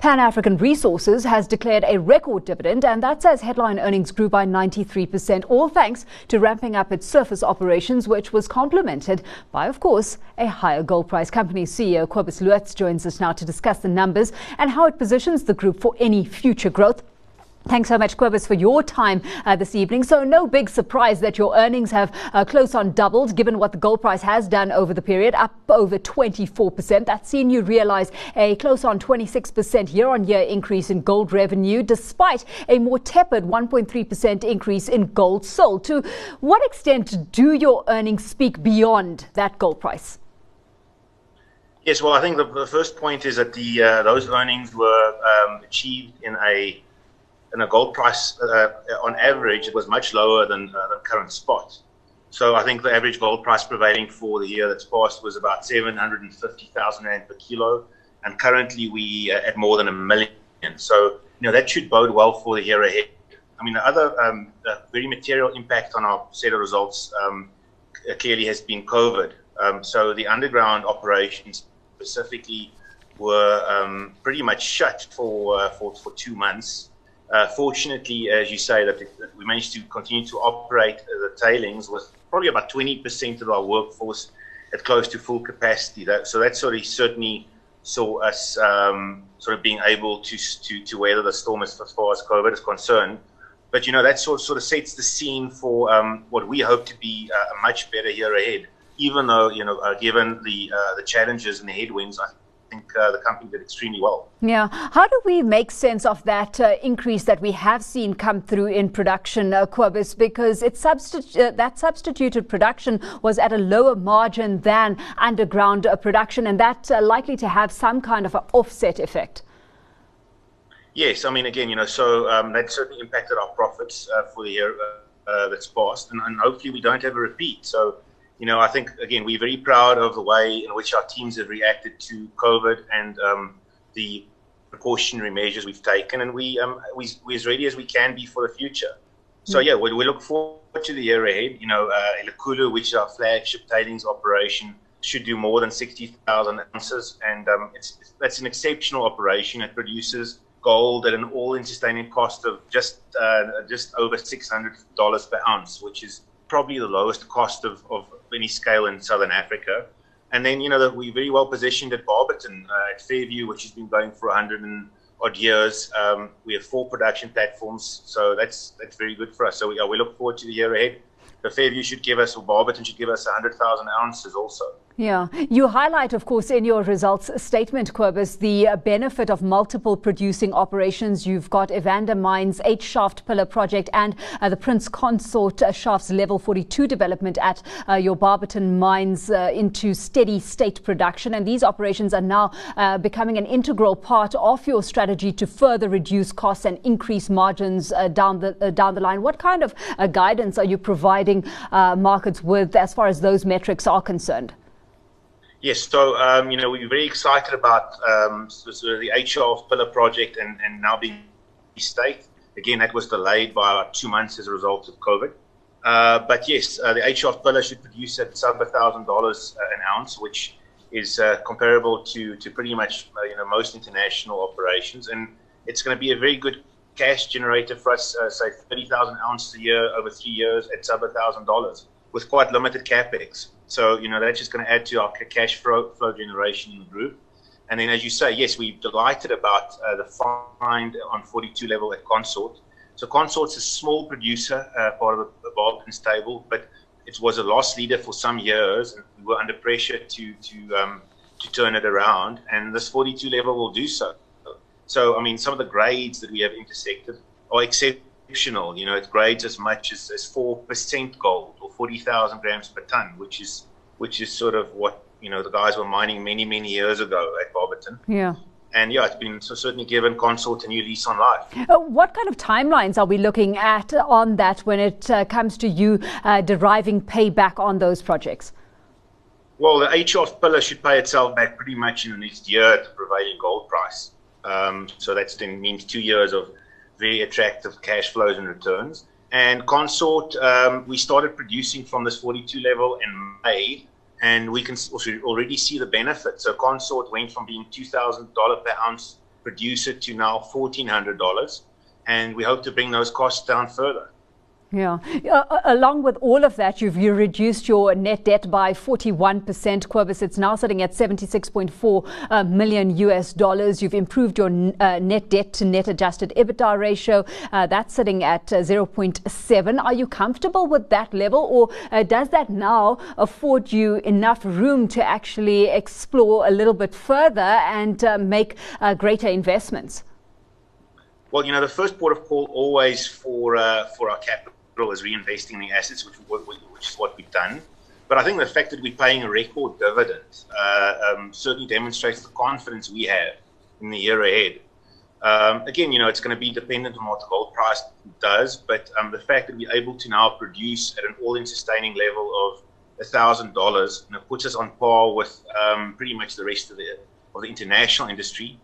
Pan African Resources has declared a record dividend, and that says headline earnings grew by 93%, all thanks to ramping up its surface operations, which was complemented by, of course, a higher gold price. Company CEO Cobus Loots joins us now to discuss the numbers and how it positions the group for any future growth. Thanks so much, Cobus, for your time this evening. So no big surprise that your earnings have close on doubled, given what the gold price has done over the period, up over 24%. That's seen you realise a close on 26% year-on-year increase in gold revenue, despite a more tepid 1.3% increase in gold sold. To what extent do your earnings speak beyond that gold price? Yes, well, I think the first point is that those earnings were achieved in a gold price, on average, it was much lower than the current spot. So I think the average gold price prevailing for the year that's passed was about 750,000 Rand per kilo, and currently we at more than 1 million. So, that should bode well for the year ahead. I mean, the other very material impact on our set of results clearly has been COVID. So the underground operations specifically were pretty much shut for 2 months. Fortunately, as you say, that we managed to continue to operate the tailings with probably about 20% of our workforce at close to full capacity. So that certainly saw us sort of being able to weather the storm as far as COVID is concerned. But that sort of sets the scene for what we hope to be a much better year ahead. Even though given the challenges and the headwinds, I think the company did extremely well. Yeah. How do we make sense of that increase that we have seen come through in production, Cobus? Because that substituted production was at a lower margin than underground production, and that's likely to have some kind of an offset effect. Yes, I mean, again, so that certainly impacted our profits for the year that's passed, and hopefully we don't have a repeat. So, I think, again, we're very proud of the way in which our teams have reacted to COVID and the precautionary measures we've taken, and we're as ready as we can be for the future. So, yeah, we look forward to the year ahead. Elikhulu, which is our flagship tailings operation, should do more than 60,000 ounces, and that's an exceptional operation. It produces gold at an all-in sustaining cost of just over $600 per ounce, which is probably the lowest cost of any scale in Southern Africa. And then, we're very well positioned at Barberton, at Fairview, which has been going for 100 and odd years. We have 4 production platforms, so that's very good for us. So we look forward to the year ahead. The Fairview should give us, or Barberton should give us 100,000 ounces also. Yeah. You highlight, of course, in your results statement, Cobus, the benefit of multiple producing operations. You've got Evander Mines' 8-shaft pillar project and the Prince Consort Shafts Level 42 development at your Barberton Mines into steady state production. And these operations are now becoming an integral part of your strategy to further reduce costs and increase margins down the line. What kind of guidance are you providing markets with as far as those metrics are concerned? Yes, so we're very excited about sort of the 8-shaft pillar project and now being state. Again, that was delayed by about 2 months as a result of COVID. But yes, the 8-shaft pillar should produce at sub $1,000 an ounce, which is comparable to pretty much most international operations, and it's going to be a very good cash generator for us. Say 30,000 ounces a year over 3 years at sub $1,000 with quite limited capex. So, that's just going to add to our cash flow generation in the group. And then, as you say, yes, we're delighted about the find on 42 level at Consort. So Consort's a small producer, part of the Barberton stable, but it was a loss leader for some years, and we were under pressure to turn it around. And this 42 level will do so. So, I mean, some of the grades that we have intersected are exceptional. It grades as much as 4% gold, or 40,000 grams per ton, which is sort of what the guys were mining many years ago at Barberton. Yeah. And yeah, it's been certainly given Consort a new lease on life. What kind of timelines are we looking at on that when it comes to you deriving payback on those projects? Well, the 8-shaft pillar should pay itself back pretty much in the next year at the prevailing gold price. So that means 2 years of very attractive cash flows and returns. And Consort, we started producing from this 42 level in May, and we can also already see the benefit. So Consort went from being $2,000 per ounce producer to now $1,400, and we hope to bring those costs down further. Yeah. Along with all of that, you reduced your net debt by 41%, Cobus. It's now sitting at $76.4 million. You've improved your net debt to net adjusted EBITDA ratio. That's sitting at 0.7. Are you comfortable with that level, or does that now afford you enough room to actually explore a little bit further and make greater investments? Well, the first port of call always for our capital is reinvesting in the assets, which is what we've done. But I think the fact that we're paying a record dividend certainly demonstrates the confidence we have in the year ahead. Again, it's going to be dependent on what the gold price does, but the fact that we're able to now produce at an all-in sustaining level of $1,000 puts us on par with pretty much the rest of the international industry.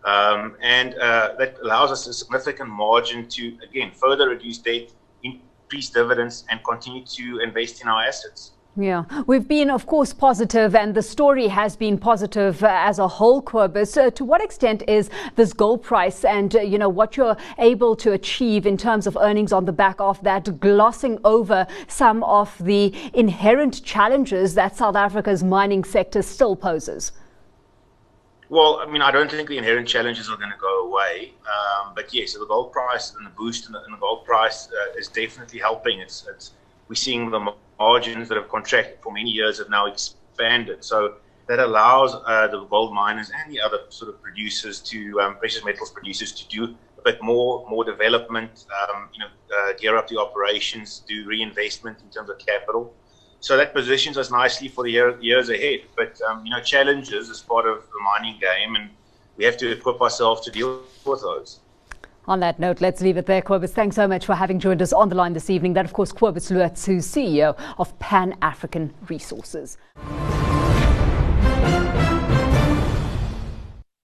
And that allows us a significant margin to, again, further reduce debt, increase dividends, and continue to invest in our assets. Yeah, we've been, of course, positive, and the story has been positive as a whole, Cobus. To what extent is this gold price and, what you're able to achieve in terms of earnings on the back of that glossing over some of the inherent challenges that South Africa's mining sector still poses? Well, I don't think the inherent challenges are going to go away. But yes, the gold price and the boost in the gold price is definitely helping. We're seeing the margins that have contracted for many years have now expanded. So that allows the gold miners and the other sort of producers precious metals producers to do a bit more development, gear up the operations, do reinvestment in terms of capital. So that positions us nicely for the years ahead. But, challenges is part of the mining game, and we have to equip ourselves to deal with those. On that note, let's leave it there, Cobus. Thanks so much for having joined us on the line this evening. That, of course, Cobus Loertz, who's CEO of Pan African Resources.